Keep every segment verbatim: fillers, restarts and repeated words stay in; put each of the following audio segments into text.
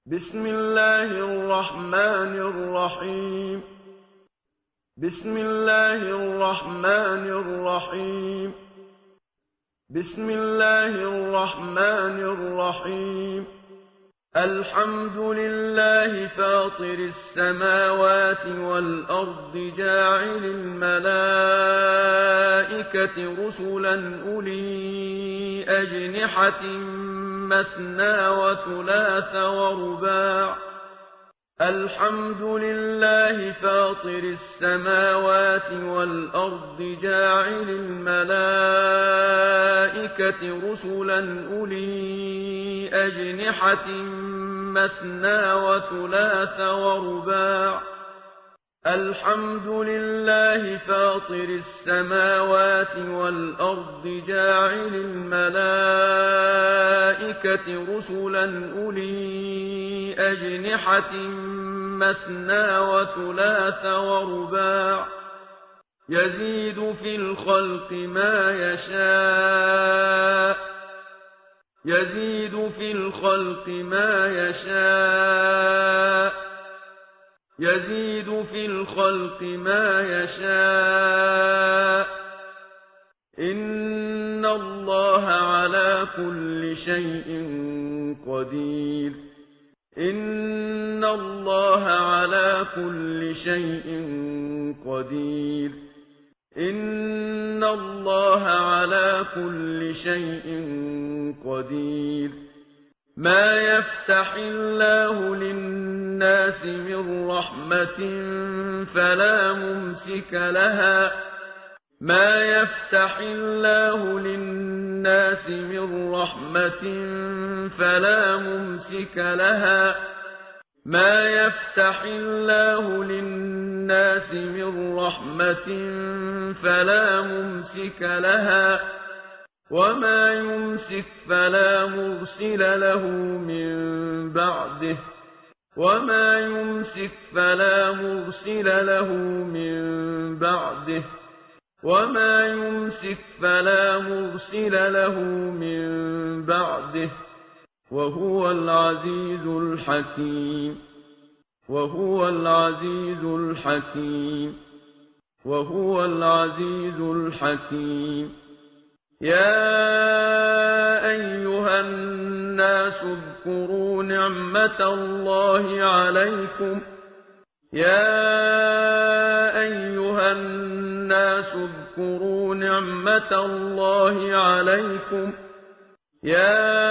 بسم الله الرحمن الرحيم بسم الله الرحمن الرحيم بسم الله الرحمن الرحيم الحمد لله فاطر السماوات والأرض جاعل الملائكة رسلا أولي أجنحة مثنى وثلاث ورباع الحمد لله فاطر السماوات والأرض جاعل الملائكة رسلا أولي أجنحة مثنى وثلاث ورباع الحمد لله فاطر السماوات والأرض جاعل الملائكة رسلا أولي أجنحة مثنى وثلاث ورباع يزيد في الخلق ما يشاء يزيد في الخلق ما يشاء يزيد في الخلق ما يشاء إن الله على كل شيء قدير إن الله على كل شيء قدير إن الله على كل شيء قدير ما يفتح الله للناس من رحمة فلا ممسك لها ما يفتح الله للناس من رحمة فلا ممسك لها ما يفتح الله للناس من رحمة فلا ممسك لها وما يمسك فلا مرسل له من بعده وما يمسك فلا مرسل له من بعده وما يمسك فلا مرسل له من بعده وهو العزيز الحكيم وهو العزيز الحكيم وهو العزيز الحكيم يا أيها الناس اذكروا نعمة الله عليكم يا أيها الناس اذكروا نعمة الله عليكم يا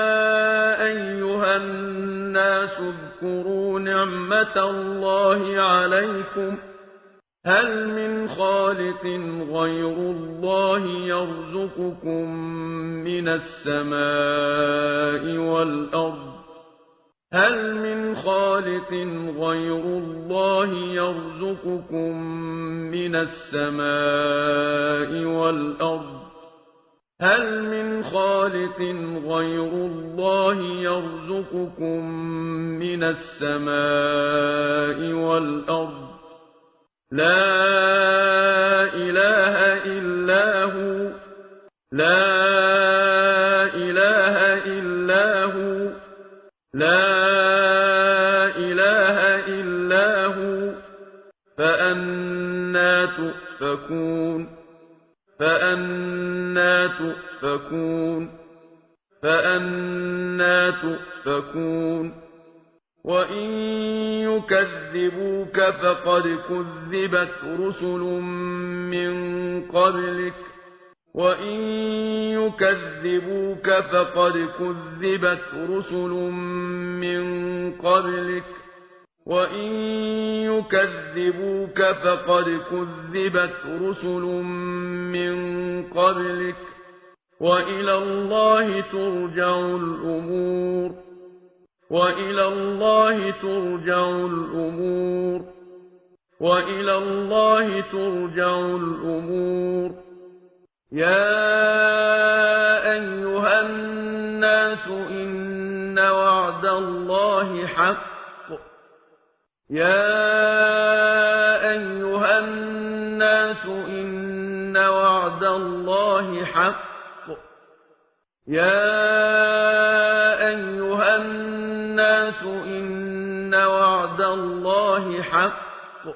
أيها الناس اذكروا نعمة الله عليكم هل من خالق غير الله يرزقكم من السماء والأرض هل من خالق غير الله يرزقكم من السماء والأرض هل من خالق غير الله يرزقكم من السماء والأرض لا إله إلا هو لا إله إلا هو لا إله إلا هو فأنى تؤفكون فأنى تؤفكون فأنى تؤفكون وإن يكذبوك فقد كذبت رسل من قبلك وإن يكذبوك فقد كذبت رسل من قبلك وإن يكذبوك فقد كذبت رسل من قبلك وإلى الله ترجع الأمور وإلى الله ترجع الأمور وإلى الله ترجع الأمور يا أيها الناس إن وعد الله حق يا أيها الناس إن وعد الله حق يا أيها الناس النَّاسُ إِنَّ وَعْدَ اللَّهِ حَقٌّ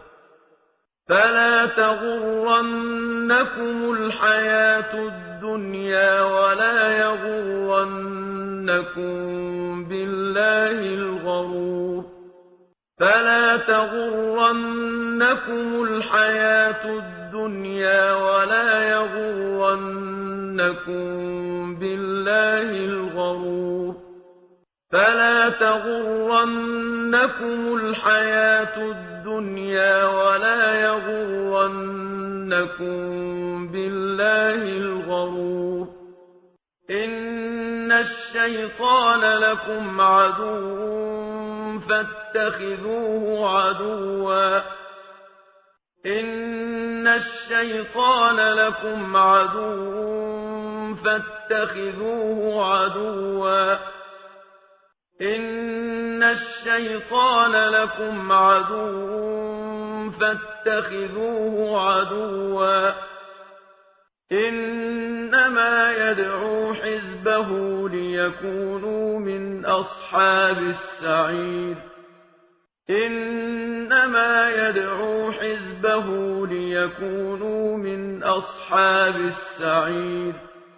فَلَا تَغُرَّنَّكُمُ الْحَيَاةُ الدُّنْيَا وَلَا يَغُرَّنَّكُم بِاللَّهِ الْغَرُورُ فَلَا تَغُرَّنَّكُمُ الْحَيَاةُ الدُّنْيَا وَلَا يَغُرَّنَّكُم بِاللَّهِ الْغَرُورُ فَلَا تَغُرَّنَّكُمُ الْحَيَاةُ الدُّنْيَا وَلَا يَغُرَّنَّكُم بِاللَّهِ الْغَرُورُ إِنَّ الشَّيْطَانَ لَكُمْ عَدُوٌّ فَاتَّخِذُوهُ عَدُوًّا إِنَّ الشَّيْطَانَ لَكُمْ عَدُوٌّ فَاتَّخِذُوهُ عَدُوًّا إِنَّ الشَّيْطَانَ لَكُمْ عَدُوٌّ فَاتَّخِذُوهُ عَدُوًّا إِنَّمَا يَدْعُو حِزْبَهُ لِيَكُونُوا مِنْ أَصْحَابِ السَّعِيرِ إِنَّمَا يَدْعُو حِزْبَهُ لِيَكُونُوا مِنْ أَصْحَابِ السَّعِيرِ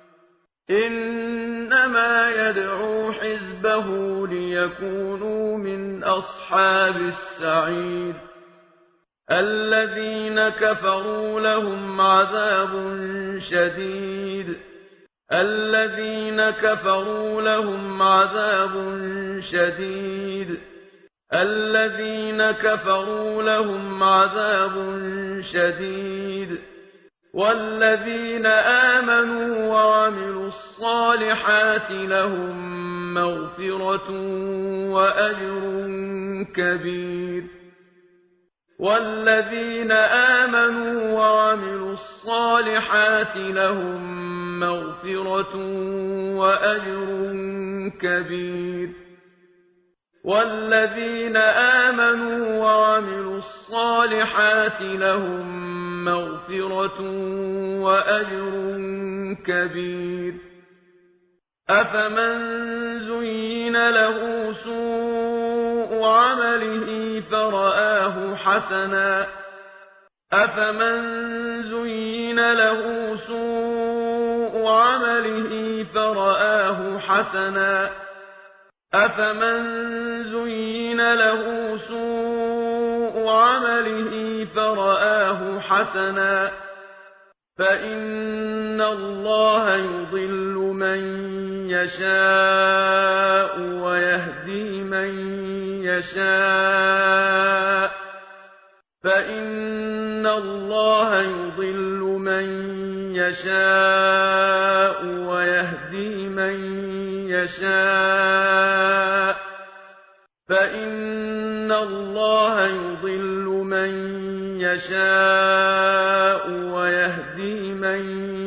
إِنَّمَا يَدْعُو حِزْبَهُ لِيَكُونُوا مِنْ أَصْحَابِ السَّعِيرِ الَّذِينَ كَفَرُوا لَهُمْ عَذَابٌ شَدِيدٌ الَّذِينَ كَفَرُوا لَهُمْ عَذَابٌ شَدِيدٌ الَّذِينَ كَفَرُوا لَهُمْ عَذَابٌ شَدِيدٌ وَالَّذِينَ آمَنُوا وَعَمِلُوا الصَّالِحَاتِ لَهُم مَّغْفِرَةٌ وَأَجْرٌ كَبِيرٌ وَالَّذِينَ آمَنُوا وَعَمِلُوا الصَّالِحَاتِ لَهُم مَّغْفِرَةٌ وَأَجْرٌ كَبِيرٌ وَالَّذِينَ آمَنُوا وَعَمِلُوا الصَّالِحَاتِ لَهُم مَّغْفِرَةٌ وَأَجْرٌ كَبِيرٌ أَفَمَن زُيِّنَ لَهُ سُوءُ عَمَلِهِ فَرَآهُ حَسَنًا أَفَمَن زُيِّنَ لَهُ سُوءُ عَمَلِهِ فَرَآهُ حَسَنًا أَفَمَن زُيِّنَ لَهُ سُوءُ عَمَلِهِ فَرَآهُ حَسَنًا فَإِنَّ اللَّهَ يُضِلُّ مَن يَشَاءُ وَيَهْدِي مَن يَشَاءُ فَإِنَّ اللَّهَ يُضِلُّ مَن يَشَاءُ وَيَهْدِي مَن يَشَاءُ فَإِنَّ اللَّهَ يُضِلُّ مَن يَشَاءُ وَيَهْدِي مَن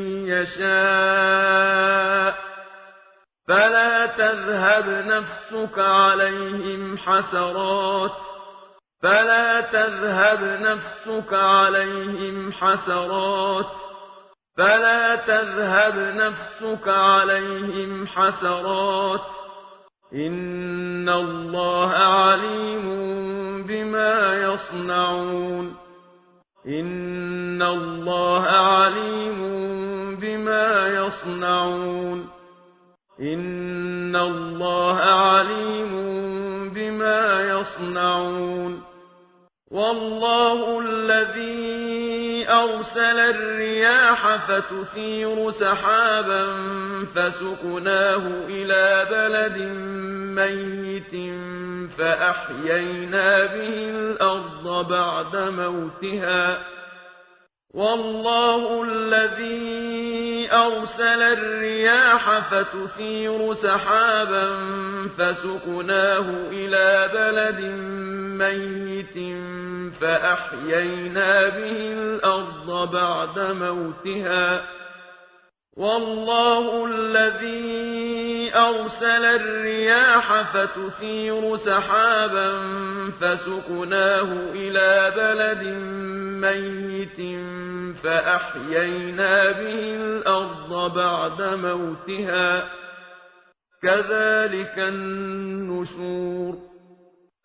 يَشَاءُ فَلَا تَذْهَبْ نَفْسُكَ عَلَيْهِمْ حَسَرَاتٍ فَلَا تَذْهَبْ نَفْسُكَ عَلَيْهِمْ حَسَرَاتٍ فَلَا تَذْهَبْ نَفْسُكَ عَلَيْهِمْ حَسَرَاتٍ إِنَّ اللَّهَ عَلِيمٌ بِمَا يَصْنَعُونَ إِنَّ اللَّهَ عَلِيمٌ بِمَا يَصْنَعُونَ إِنَّ اللَّهَ عَلِيمٌ بِمَا يَصْنَعُونَ وَاللَّهُ الَّذِي أَرْسَلَ الرِّيَاحَ فَتُثِيرُ سَحَابًا فَسُقْنَاهُ إِلَىٰ بَلَدٍ مَّيِّتٍ فَأَحْيَيْنَا بِهِ الْأَرْضَ بَعْدَ مَوْتِهَا وَاللَّهُ الَّذِي أَرْسَلَ الرِّيَاحَ فَتُثِيرُ سَحَابًا فَسُقْنَاهُ إِلَىٰ بَلَدٍ مَّيِّتٍ فَأَحْيَيْنَا بِهِ الْأَرْضَ بَعْدَ مَوْتِهَا وَاللَّهُ الَّذِي أَرْسَلَ الرِّيَاحَ فَتُثِيرُ سَحَابًا فَسُقْنَاهُ إِلَىٰ بَلَدٍ مَّيِّتٍ فَأَحْيَيْنَا بِهِ الْأَرْضَ بَعْدَ مَوْتِهَا كَذَٰلِكَ النُّشُورُ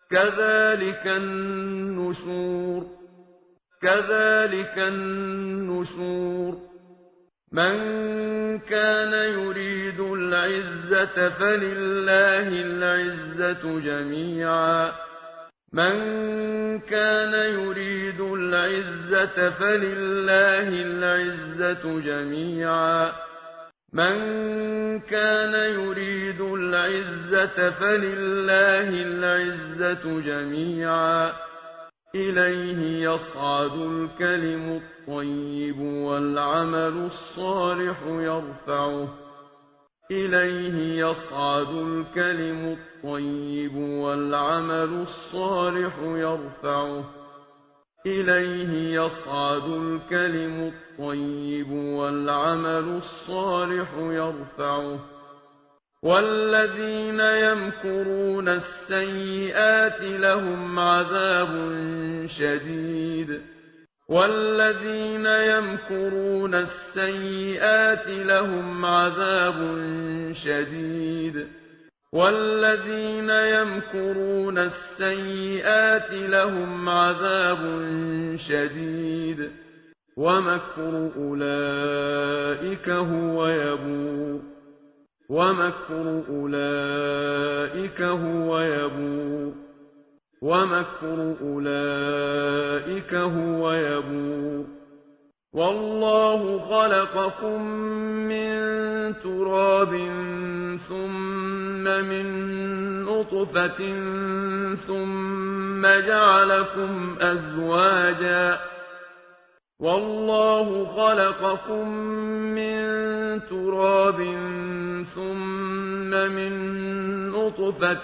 كذلك النشور كذلك النشور من كان يريد العزة فلله العزة جميعا من كان يريد العزة فلله العزة جميعا من كان يريد العزة فلله العزة جميعا إليه يصعد الكلم الطيب والعمل الصالح يرفعه إليه يصعد الكلم الطيب والعمل الصالح يرفعه إليه يصعد الكلم الطيب والعمل الصالح يرفعه والذين يمكرون السيئات لهم عذاب شديد والذين يمكرون السيئات لهم عذاب شديد والذين يمكرون السيئات لهم عذاب شديد ومكر أولئك هو يبور ومكر أولئك هو يبور ومكر أولئك هو يبور والله خلقكم من تراب ثم من نطفة ثم جعلكم أزواجا والله خلقكم من تراب ثم من نطفة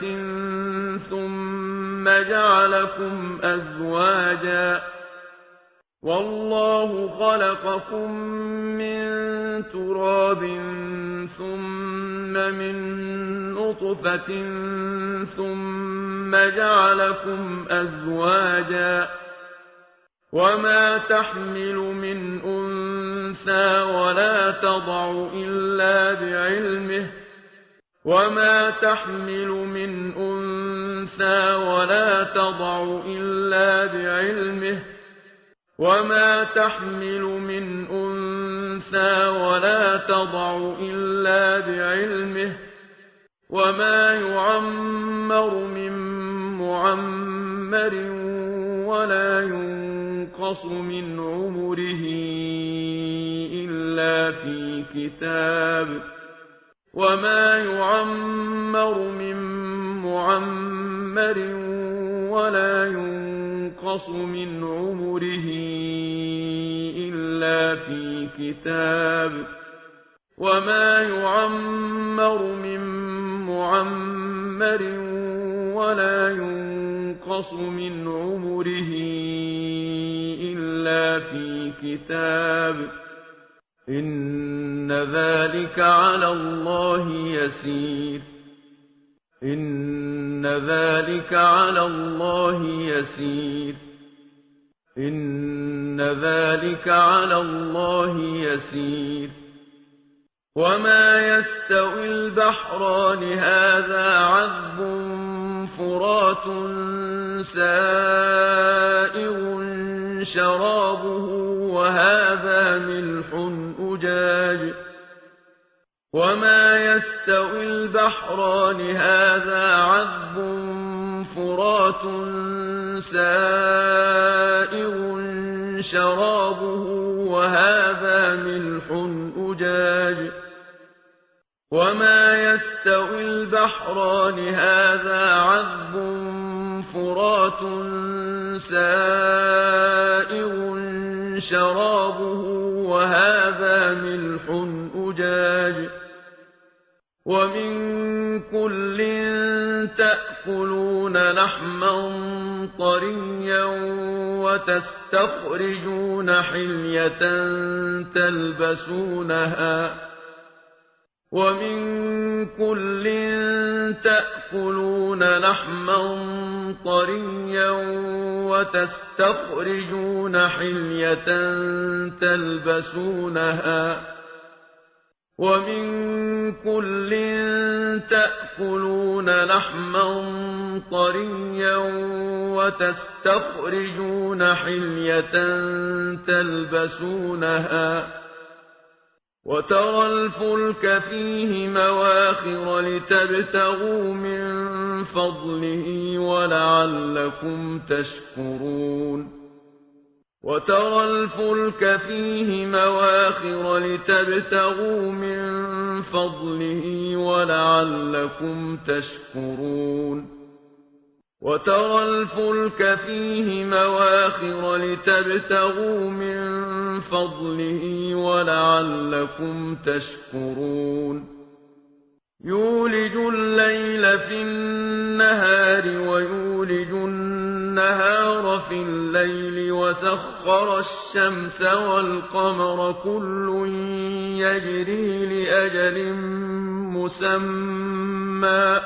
ثم جعلكم أزواجا والله خلقكم من تراب ثم من نطفة ثم جعلكم أزواجا وما تحمل من أنثى ولا تضع إلا بعلمه وما تحمل من أنثى ولا تضع إلا بعلمه وما تحمل من أنثى ولا تضع إلا بعلمه وما يعمر من معمر ولا ينقص من عمره إلا في كتاب وما يعمر من معمر ولا ينقص من عمره إلا في كتاب وما يعمر من معمر ولا ينقص من عمره إلا في كتاب إن ذلك على الله يسير إن ذلك على الله يسير إن ذلك على الله يسير وما يستوي البحران هذا عذب فرات سائغ شرابه وهذا ملح أجاج وما يستوي البحران هذا عذب فرات سائغ شرابه وهذا ملح أجاج وما يستوي البحران هذا عذب فرات سائغ شرابه وهذا ملح أجاج ومن كل تأكلون لحما طريا وتستخرجون حلية تلبسونها ومن كل تأكلون لحما طريا وتستخرجون حلية تلبسونها ومن كل تأكلون لحما طريا وتستخرجون حلية تلبسونها وترى الفلك فيه مواخر لتبتغوا من فضله ولعلكم تشكرون وترى الفلك فيه مواخر لتبتغوا من فضله ولعلكم تشكرون وترى الفلك فيه مواخر لتبتغوا من فضله ولعلكم تشكرون يولج الليل في النهار ويولج النهار في الليل وسخر الشمس والقمر كل يجري لأجل مسمى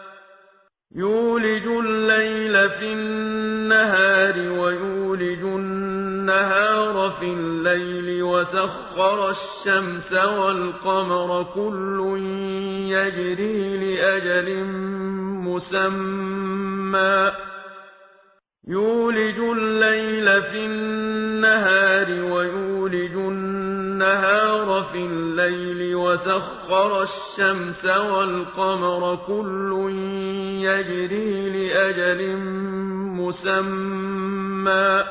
يولج الليل في النهار ويولج النهار في الليل وسخر الشمس والقمر كل يجري لأجل مسمى يولج الليل في النهار ويولج النهار في الليل وسخر الشمس والقمر كل يجري لأجل مسمى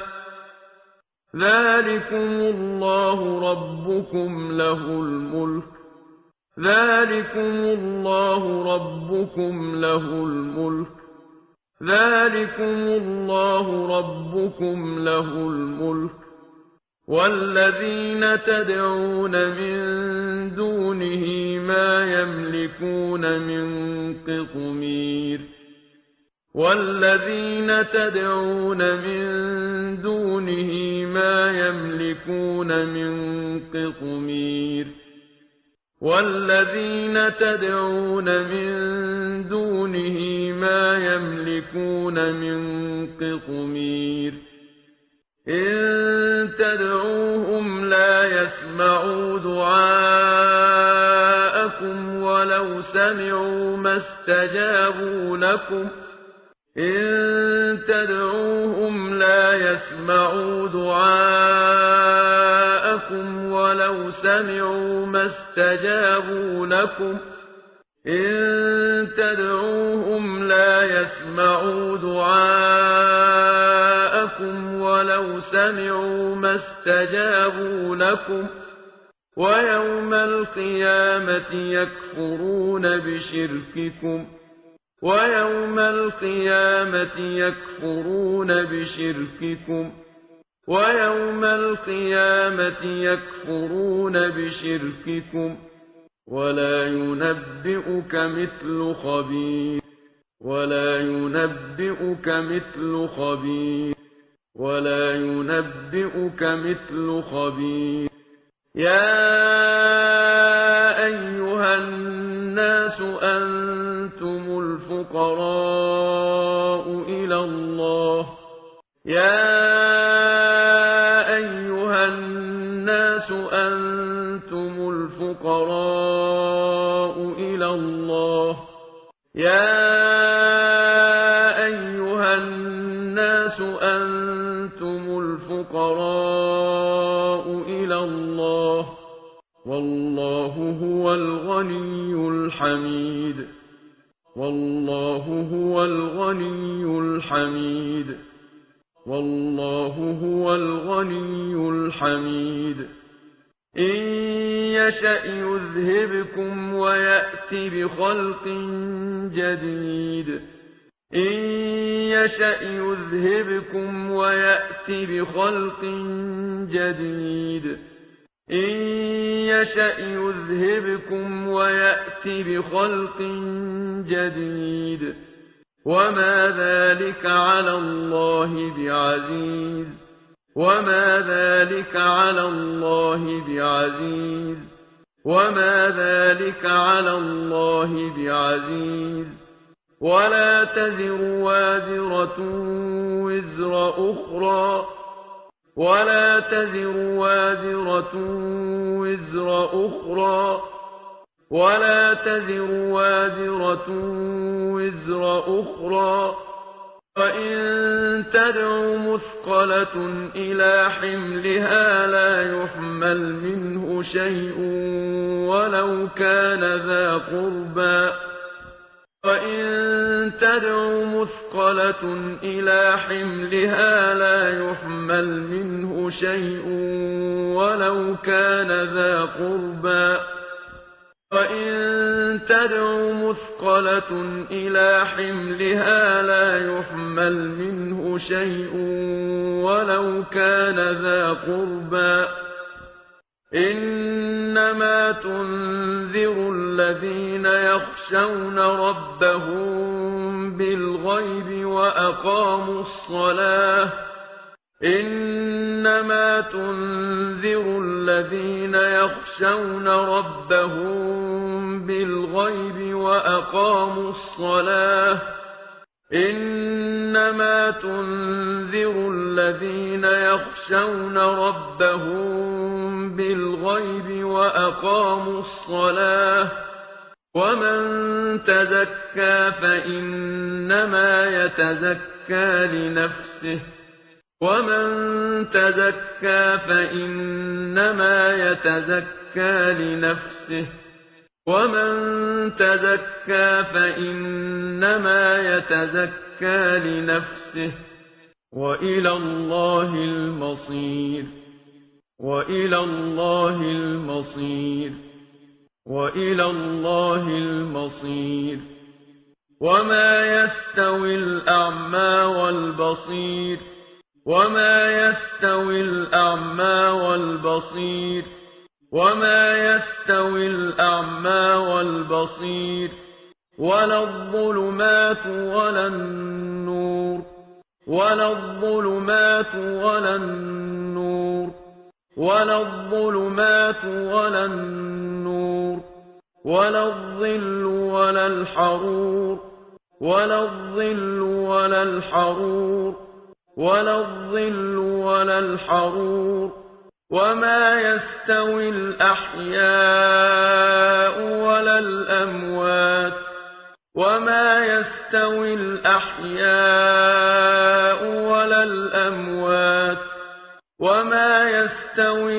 ذلكم الله ربكم له الملك ذلكم الله ربكم له الملك ذلكم الله ربكم له الملك والذين تدعون من دونه ما يملكون من قطمير والذين تدعون من دونه ما يملكون من قطمير والذين تدعون من دونه ما يملكون من قطمير إن تدعوهم لا يسمعوا دعاءكم ولو سمعوا ما استجابوا لكم إن تدعوهم لا يسمعوا دعاءكم ولو سمعوا ما استجابوا لكم إن تدعوهم لا يسمعوا دعاءكم ولو سمعوا ما استجابوا لكم ويوم القيامة يكفرون بشرككم ويوم القيامة يكفرون بشرككم ويوم القيامة يكفرون بشرككم ولا ينبئك مثل خبير ولا ينبئك مثل خبير ولا ينبئك مثل خبير يا أيها الناس أنتم الفقراء إلى الله يا أيها الناس أنتم الفقراء إلى الله يا أيها الناس أنتم الفقراء إلى الله والله هو الغني الحميد والله هو الغني الحميد والله هو الغني الحميد إن يشأ يذهبكم ويأتي بخلق جديد إن يشأ يذهبكم ويأتي بخلق جديد إن يشأ يذهبكم ويأتي بخلق جديد وما ذلك على الله بعزيز وما ذلك على الله بعزيز وما ذلك على الله بعزيز ولا تزر وازرة وزر أخرى ولا تزر وازرة وزر أخرى ولا تزر وازرة وزر أخرى، وإن تدع مثقلة إلى حملها لا يحمل منه شيء ولو كان ذا قربى، وإن تدع مثقلة إلى حملها لا يحمل منه شيء ولو كان ذا قربى، وإن تدع مثقلة إلى حملها لا يحمل منه شيء ولو كان ذا قربى. إنما تنذر الذين يخشون ربهم بالغيب وأقاموا الصلاة إنما تنذر الذين يخشون ربهم بالغيب وأقاموا الصلاة إنما تنذر الذين يخشون ربهم بالغيب وأقاموا الصلاة ومن تزكى فإنما يتزكى لنفسه ومن تزكى فإنما يتزكى لنفسه ومن تزكى فإنما يتزكى لنفسه وإلى الله المصير وإلى الله المصير وإلى الله المصير. وما يستوي الأعمى والبصير وما يستوي الأعمى والبصير وما يستوي الأعمى والبصير ولا الظلمات ولا النور ولا الظلمات ولا النور ولا الظلمات ولا النور ولا الظل ولا الحرور ولا الظل ولا الحرور ولا الظل ولا الحرور. وما يستوي الأحياء ولا الأموات وما يستوي الأحياء ولا الأموات وما يستوي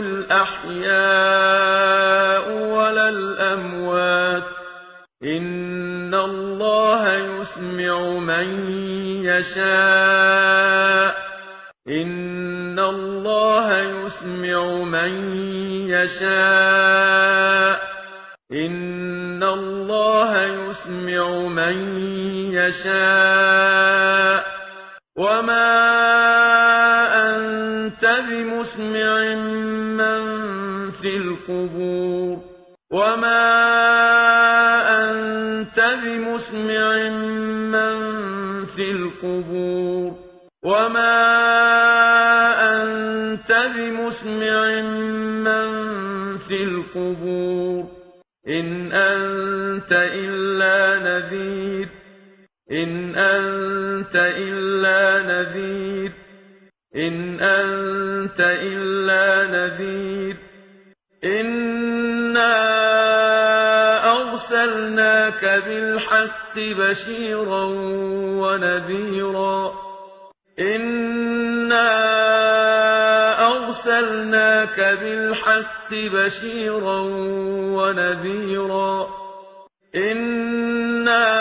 الأحياء ولا الأموات. إن الله يسمع من يشاء إن الله يسمع من يشاء إن الله يسمع من يشاء. وما أنت بمسمع من في القبور وما أنت بمسمع من في القبور وما أنت بمسمع من في القبور. إن أنت إلا نذير إن أنت إلا نذير إن أنت إلا نذير. إنا أرسلناك بالحق بشيرا ونذيرا إنا أرسلناك بالحق بشيرا ونذيرا إنا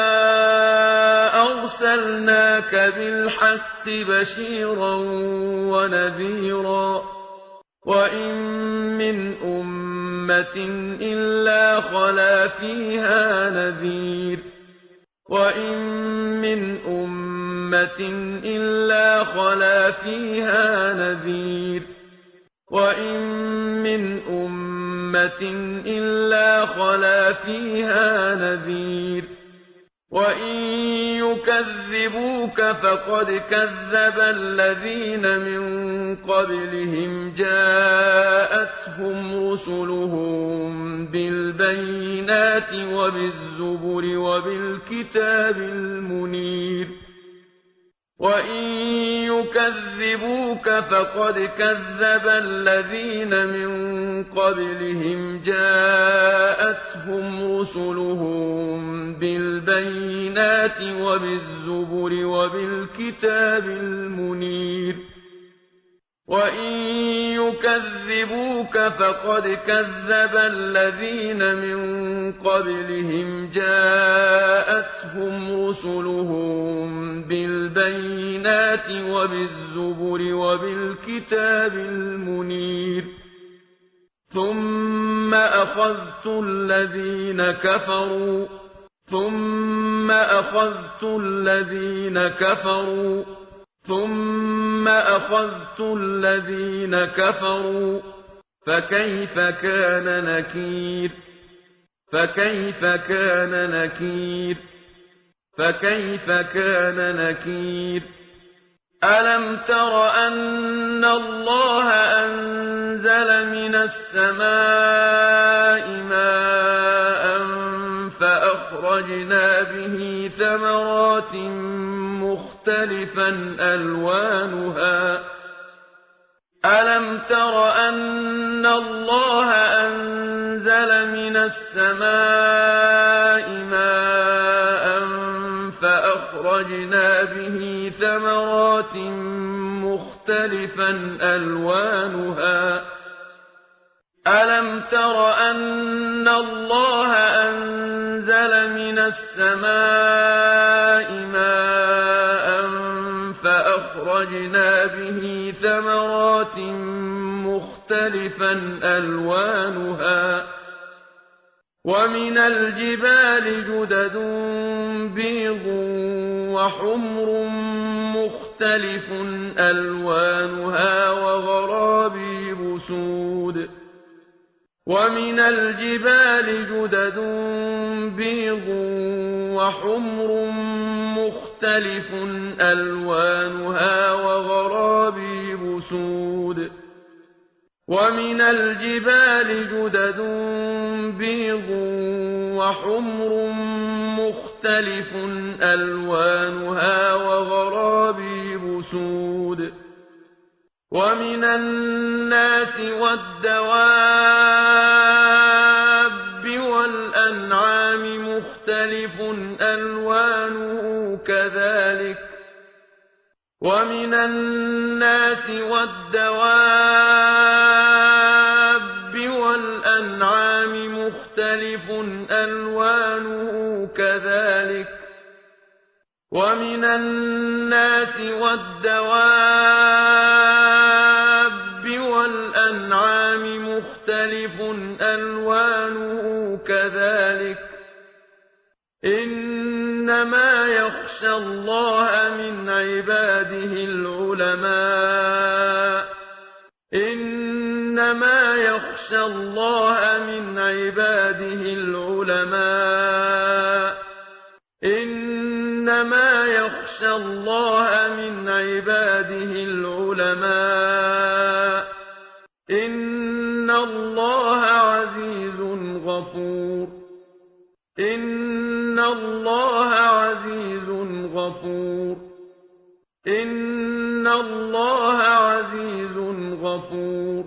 أرسلناك بالحق بشيرا ونذيرا. وإن من أمة إلا خلا فيها نذير وإن من أمة إلا خلا فيها نذير وإن من أمة إلا خلا فيها نذير. وإن يكذبوك فقد كذب الذين من قبلهم جاءتهم رسلهم بالبينات وبالزبر وبالكتاب المنير. وإن يكذبوك فقد كذب الذين من قبلهم جاءتهم جاءتهم رسلهم بالبينات وبالزبر وبالكتاب المنير وإن يكذبوك فقد كذب الذين من قبلهم جاءتهم رسلهم بالبينات وبالزبر وبالكتاب المنير ثم أخذت الذين كفروا ثم أخذت الذين كفروا ثم أخذت الذين كفروا فكيف كان نكير فكيف كان نكير فكيف كان نكير ألم تر أن الله أنزل من السماء ماء فأخرجنا به ثمرات مختلفا ألوانها ألم تر أن الله أنزل من السماء ماء فأخرجنا به ثمرات مختلفا ألوانها ألم تر أن الله أنزل من السماء ماء فأخرجنا به ثمرات مختلفا ألوانها ومن الجبال جدد بيض وحمر مختلف ألوانها وغرابيب سود ومن الجبال جدد بيض وحمر مختلف ألوانها وغرابيب سود ومن الجبال جدد بيض وحمر مختلف ألوانها وغرابيب سود ومن الناس والدواب والأنعام مختلف ألوانه كذلك ومن الناس والدواب والأنعام مختلف ألوانه كذلك ومن الناس والدواب والأنعام مختلف ألوانه كذلك إنما يخشى الله من عباده العلماء إنما يخشى الله من عباده العلماء إنما يخشى الله من عباده العلماء إن الله عزيز غفور إن الله عزيز غفور إن الله عزيز غفور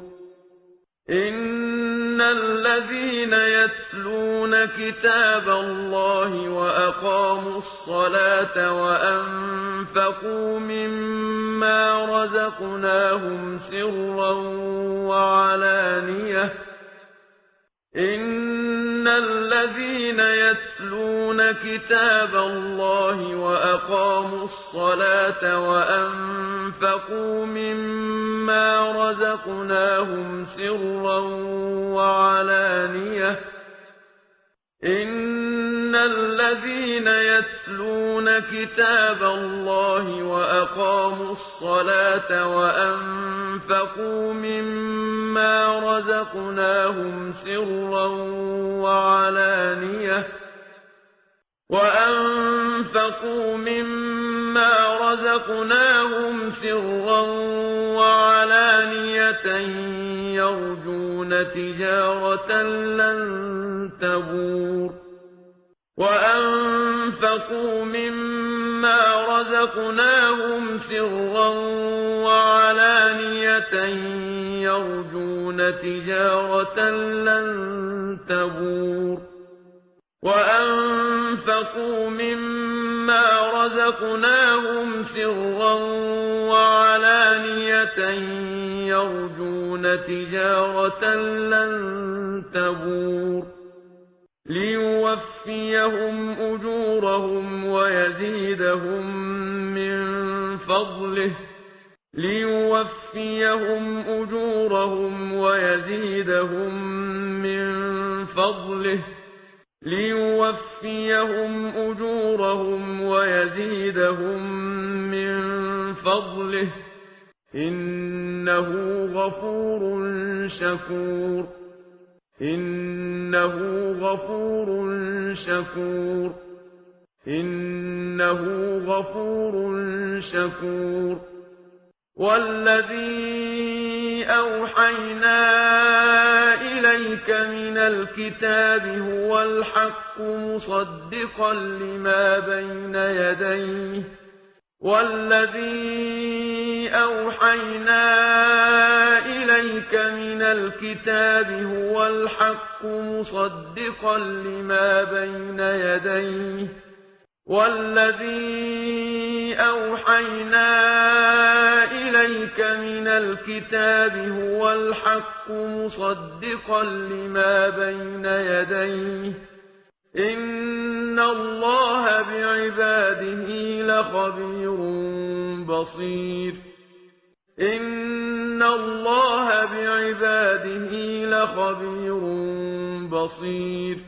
إن الذين يتلون كتاب الله وأقاموا الصلاة وأنفقوا مما رزقناهم سرا وعلانية إن الذين يتلون كتاب الله وأقاموا الصلاة وأنفقوا مما رزقناهم سرا وعلانية إن الذين يتلون كتاب الله وأقاموا الصلاة وأنفقوا مما رزقناهم سرا وعلانية وأنفقوا مما رزقناهم سرا وعلانية يرجون تجارة لن تبور وأنفقوا مما رزقناهم سرا وعلانية يرجون تجارة لن تبور وأنفقوا مما رزقناهم سرا وعلانية يرجون تجارة لن تبور ليوفيهم أجورهم ويزيدهم من فضله ليوفيهم أجورهم ويزيدهم من فضله ليوفيهم أجورهم ويزيدهم من فضله إنه غفور شكور إنه غفور شكور إنه غفور شكور والذي أوحينا إليك من الكتاب هو الحق مصدقا لما بين يديه والذي أوحينا إليك من الكتاب هو الحق مصدقا لما بين يديه والذي أوحينا إليك من الكتاب هو الحق مصدقا لما بين يديه إن الله بعباده لخبير بصير إن الله بعباده لخبير بصير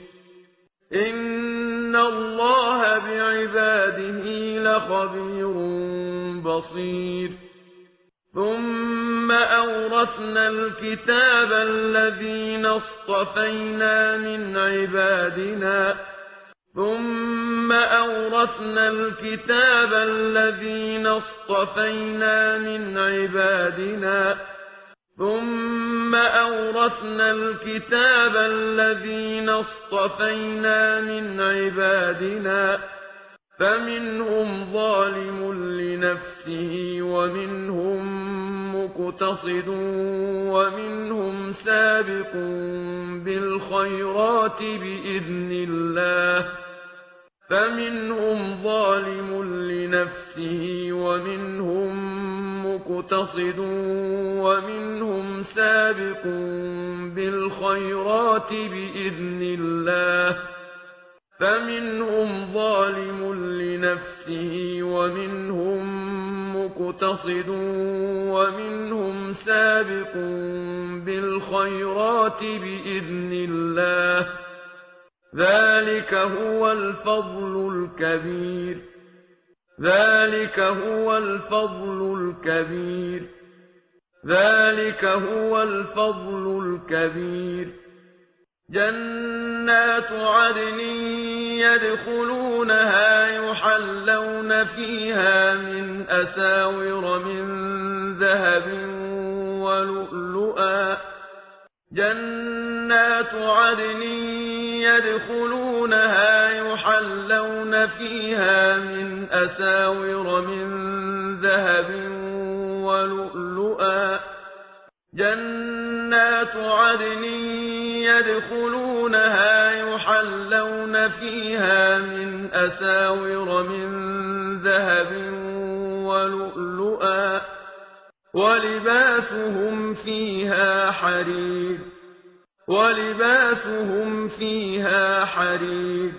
إن الله بعباده لخبير بصير ثم أورثنا الكتاب الذين اصطفينا من عبادنا ثم أورثنا الكتاب الذين اصطفينا من عبادنا ثم أورثنا الكتاب الذين اصطفينا من عبادنا فمنهم ظالم لنفسه ومنهم مقتصد ومنهم سابق بالخيرات بإذن الله فمنهم ظالم لنفسه ومنهم مقتصد ومنهم سابق بالخيرات بإذن الله فمنهم ظالم لنفسه ومنهم مقتصد ومنهم سابق بالخيرات بإذن الله ذلك هو الفضل الكبير ذلك هو الفضل الكبير ذلك هو الفضل الكبير جنات عدن يدخلونها يحلون فيها من أساور من ذهب ولؤلؤا جنات عدن يدخلونها يحلون فيها من أساور من ذهب ولؤلؤا جنات عدن يدخلونها يحلون فيها من أساور من ذهب ولؤلؤا ولباسهم فيها حرير ولباسهم فيها حرير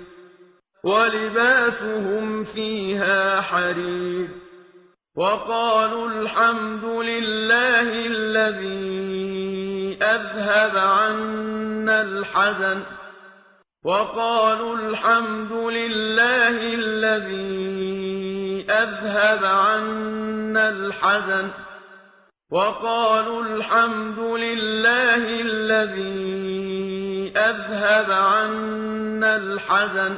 ولباسهم فيها حرير وقالوا الحمد لله الذي أذهب عنا الحزن وقالوا الحمد لله الذي أذهب عنا الحزن وقالوا الحمد لله الذي أذهب عنا الحزن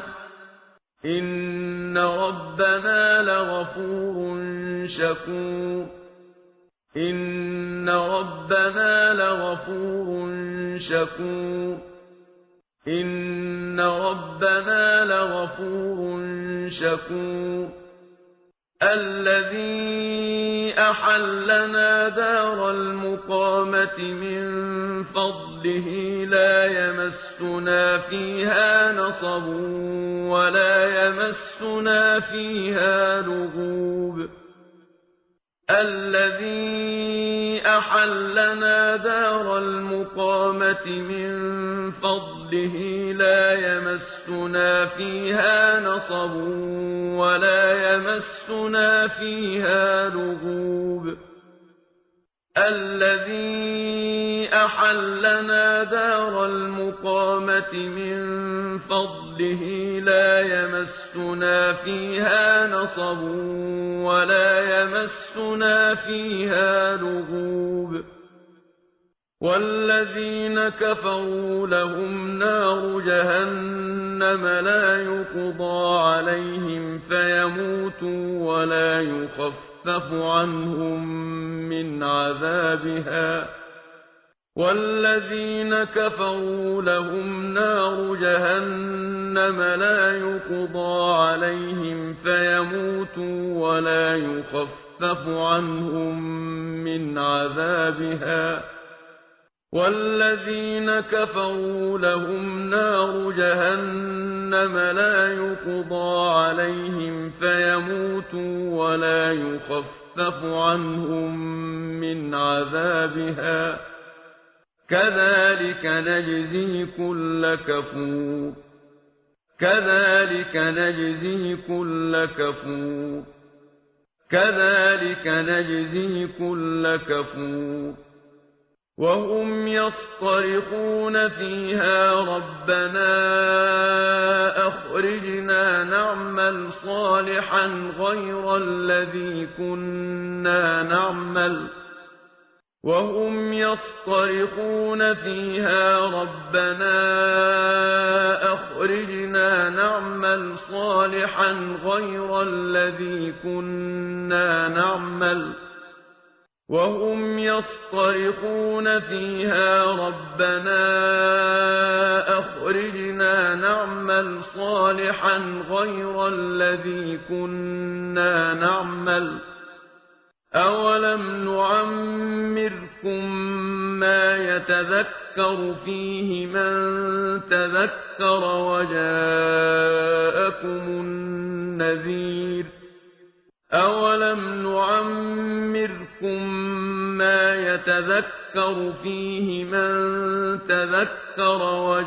إن ربنا لغفور شكور إن ربنا لغفور شكور إن ربنا لغفور شكور الذي أحلنا دار المقامة من فضله لا يمسنا فيها نصب ولا يمسنا فيها لغوب الذي أحلنا دار المقامة من فضله لا يمسنا فيها نصب ولا يمسنا فيها لغوب الذي أحلنا دار المقامة من فضله لا يمسنا فيها نصب ولا يمسنا فيها لغوب والذين كفروا لهم نار جهنم لا يقضى عليهم فيموتوا ولا يخفف عنهم من عذابها والذين كفروا لهم نار جهنم لا يقضى عليهم فيموتوا ولا يخفف عنهم من عذابها والذين كفروا لهم نار جهنم لا يقضى عليهم فيموتوا ولا يخفف عنهم من عذابها كذلك نجزي كل كفور كذلك نجزي كل كفور كذلك نجزي كل كفور وهم يصطرخون فيها ربنا أخرجنا نعمل صالحا غير الذي كنا نعمل وهم يصطرخون فيها ربنا أخرجنا نعمل صالحا غير الذي كنا نعمل وهم يصطرخون فيها ربنا أخرجنا نعمل صالحا غير الذي كنا نعمل أولم نعمركم ما يتذكر فيه من تذكر وجاءكم النذير أولم نعمركم ما يتذكر فيه من تذكر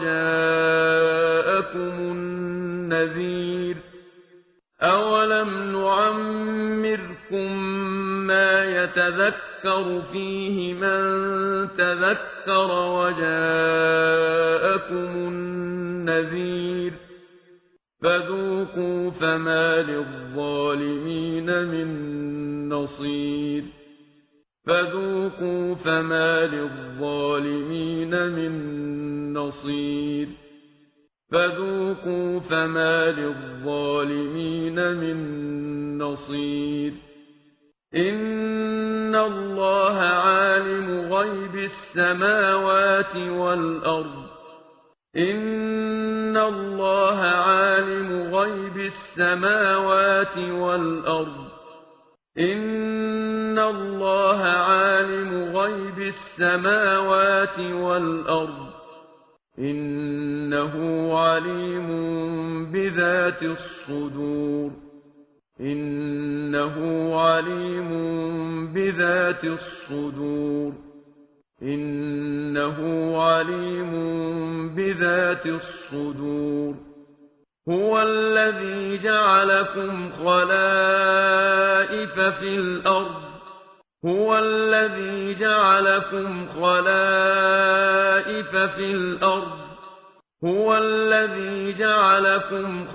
وجاءكم النذير أولم نعمركم ما يتذكر فيه من تذكر وجاءكم النذير فذوقوا فما للظالمين من نصير فذوقوا فما للظالمين من نصير فذوقوا فما للظالمين من نصير إن الله عالم غيب السماوات والأرض إن الله عالم غيب السماوات والأرض إن الله عالم غيب السماوات والأرض إنه عليم بذات الصدور إنه عليم بذات الصدور إنه عليم بذات الصدور هو الذي جعلكم خلائف في الأرض هو الذي جعلكم خلائف في الأرض هو الذي جعلكم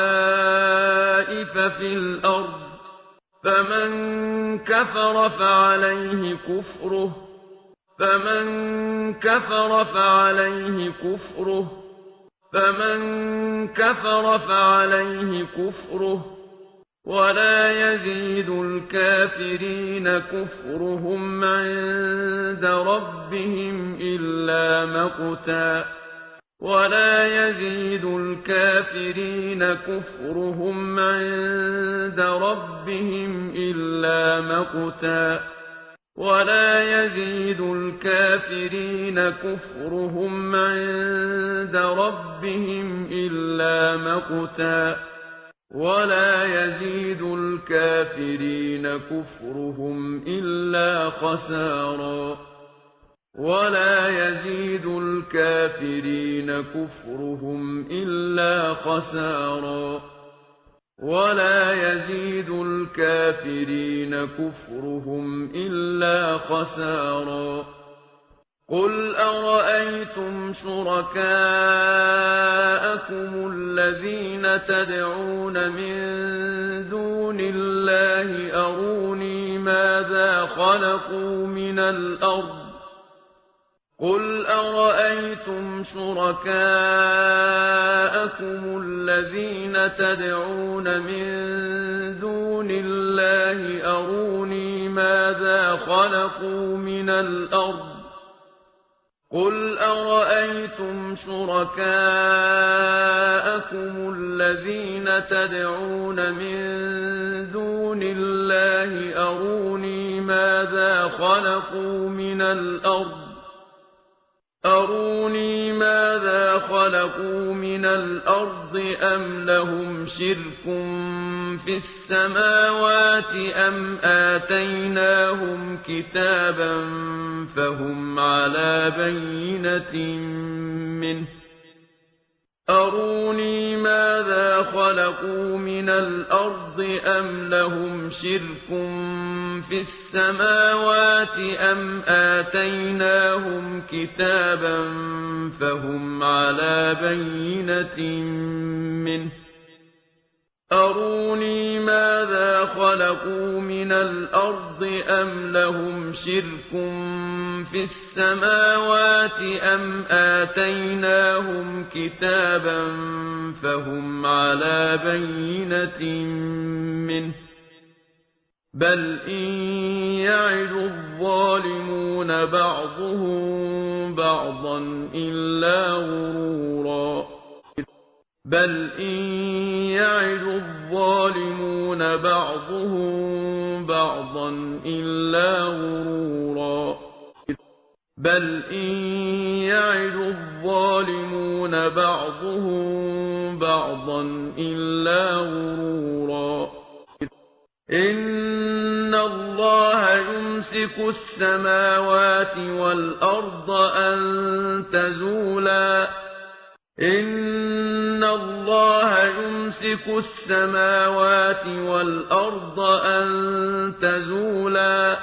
خلائف في الأرض فمن كفر فعليه كفره فمن كفر فعليه كفره فمن كفر فعليه كفره ولا يزيد الكافرين كفرهم عند ربهم إلا مقتا ولا يزيد الكافرين كفرهم عند ربهم إلا مقتا ولا يزيد الكافرين كفرهم عند ربهم إلا مقتا ولا يزيد الكافرين كفرهم إلا خسارا ولا يزيد الكافرين كفرهم إلا خسارا ولا يزيد الكافرين كفرهم إلا خسارا قل أرأيتم شركاءكم الذين تدعون من دون الله أروني ماذا خلقوا من الأرض قل أرأيتم شركاءكم الذين تدعون من دون الله أروني ماذا خلقوا من الأرض قل أرأيتم شركاءكم الذين تدعون من دون الله أروني ماذا خلقوا من الأرض أروني ماذا خلقوا من الأرض أم لهم شرك في السماوات أم آتيناهم كتابا فهم على بينة منه أروني ماذا خلقوا من الأرض أم لهم شرك في السماوات أم آتيناهم كتابا فهم على بينة منه أروني ماذا خلقوا من الأرض أم لهم شرك في السماوات أم آتيناهم كتابا فهم على بينة منه بل إن يعد الظالمون بعضهم بعضا إلا غرورا بل إن يعد الظالمون بعضهم بعضا إلا غرورا بل إن يعد الظالمون بعضهم بعضا إلا غرورا إن الله يمسك السماوات والأرض أن تزولا إن الله يمسك السماوات والأرض أن تزولا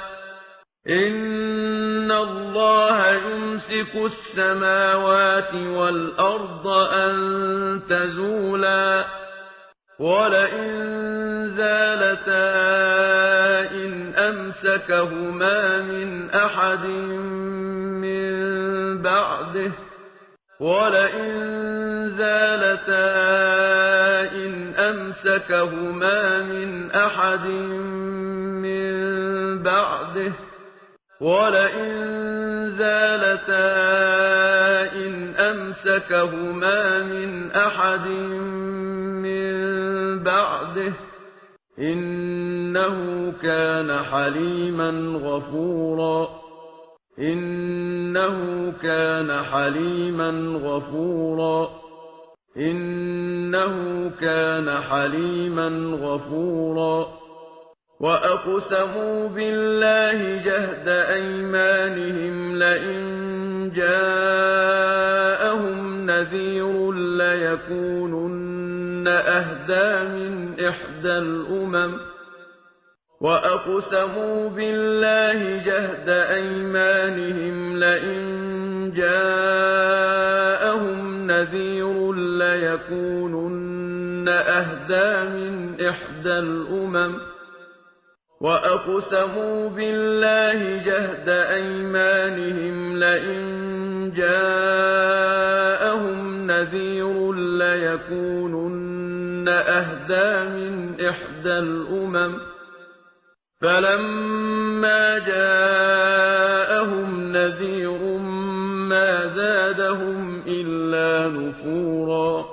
إن الله يمسك السماوات والأرض أن تزولا ولئن زالتا إن أمسكهما من أحد من بعده ولئن زالتا إن أمسكهما من أحد من بعده ولئن زالتا إن أمسكهما من أحد من بعده إنه كان حليما غفورا إنه كان حليما غفورا إنه كان حليما غفورا وأقسموا بالله جهد أيمانهم لئن جاءهم نذير ليكونن أهدى من إحدى الأمم وأقسموا بالله جهد أيمانهم لئن جاءهم نذير ليكونن أهدى من إحدى الأمم وأقسموا بالله جهد أيمانهم لئن جاءهم نذير ليكونن أهدى من إحدى الأمم فلما جاءهم نذير ما زادهم إلا إلا نفورا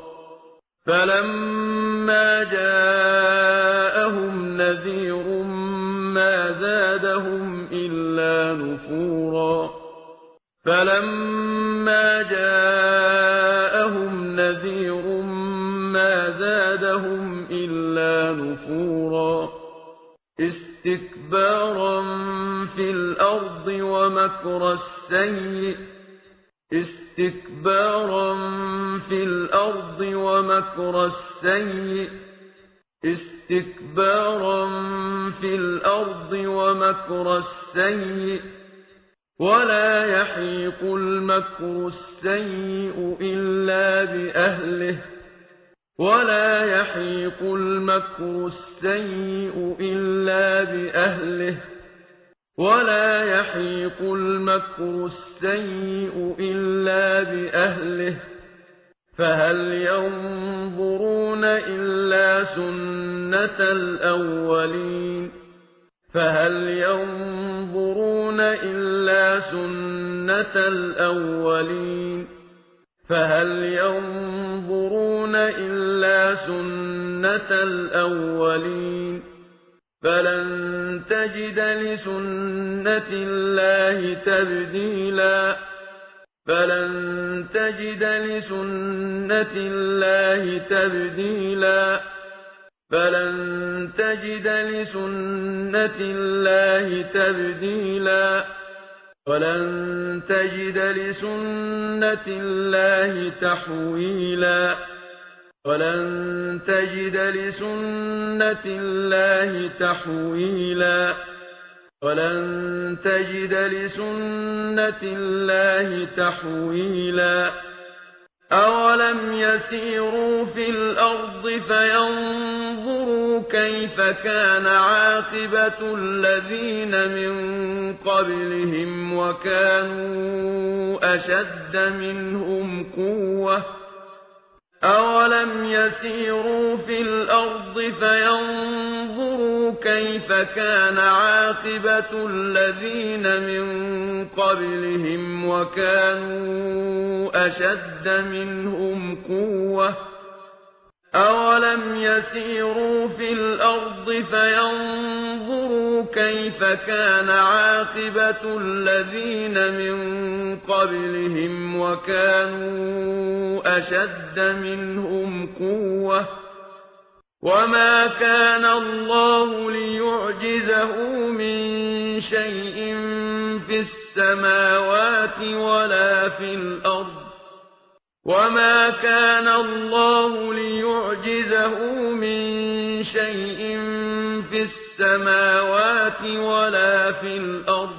فلما جاءهم نذير ما زادهم إلا نفورا فلما جاءهم نذير ما زادهم إلا نفورا استكبارا في الأرض ومكر السيء استكبارا في الأرض ومكر السيء استكبارا في الأرض ومكر السيء ولا يحيق المكر السيء إلا بأهله ولا يحيق المكر السيء إلا بأهله ولا يحيق المكر السيء إلا بأهله فهل ينظرون إلا سنة الأولين فهل ينظرون إلا سنة الأولين فهل ينظرون إلا سنة الأولين فلن تجد لسنة الله تبديلا فلن تجد لسنة الله تبديلا فلن تجد لسنة الله تبديلا ولن تجد لسنة الله تحويلا ولن تجد لسنة الله تحويلا ولن تجد لسنة الله تحويلا أولم يسيروا في الأرض فينظروا كيف كان عاقبة الذين من قبلهم وكانوا أشد منهم قوة أولم يسيروا في الأرض فينظروا كيف كان عاقبة الذين من قبلهم وكانوا أشد منهم قوة أولم يسيروا في الأرض فينظروا كيف كان عاقبة الذين من قبلهم وكانوا أشد منهم قوة وما كان الله ليعجزه من شيء في السماوات ولا في الأرض وما كان الله ليعجزه من شيء في السماوات ولا في الأرض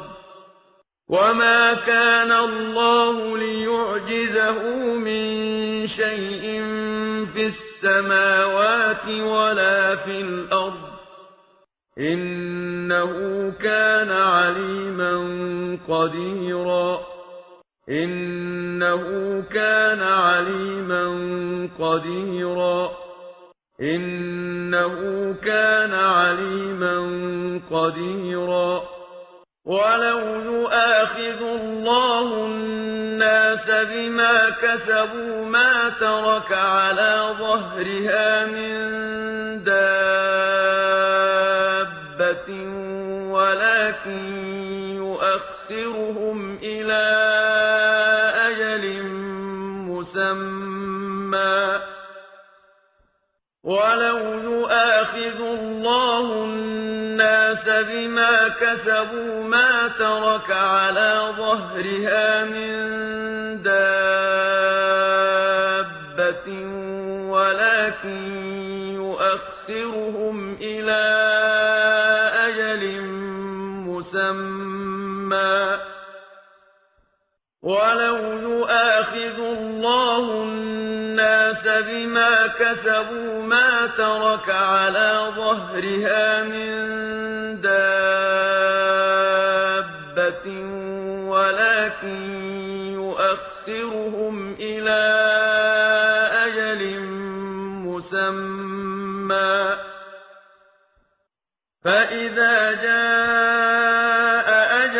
وما كان الله ليعجزه من شيء في السماوات ولا في الأرض إنه كان عليما قديرا إنه كان عليما قديرا إنه كان عليما قديرا ولو يؤاخذ الله الناس بما كسبوا ما ترك على ظهرها من دابة ولكن يؤخرهم إلى أجل مسمى ولو يؤاخذ الله الناس بما كسبوا ما ترك على ظهرها من دابة ولكن يؤخرهم إلى أجل مسمى ولو يؤاخذ الله الناس بما كسبوا ما ترك على ظهرها من دابة ولكن يؤخرهم إلى أجل مسمى فإذا جاء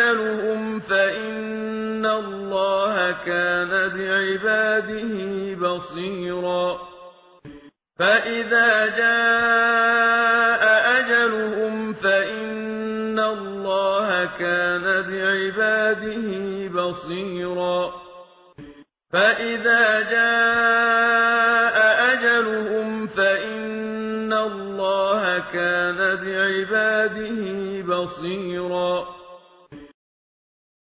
أجلهم فإن الله كان بعباده بصيرا فإذا جاء أجلهم فإن الله كان بعباده بصيرا فإذا جاء أجلهم فإن الله كان بعباده بصيرا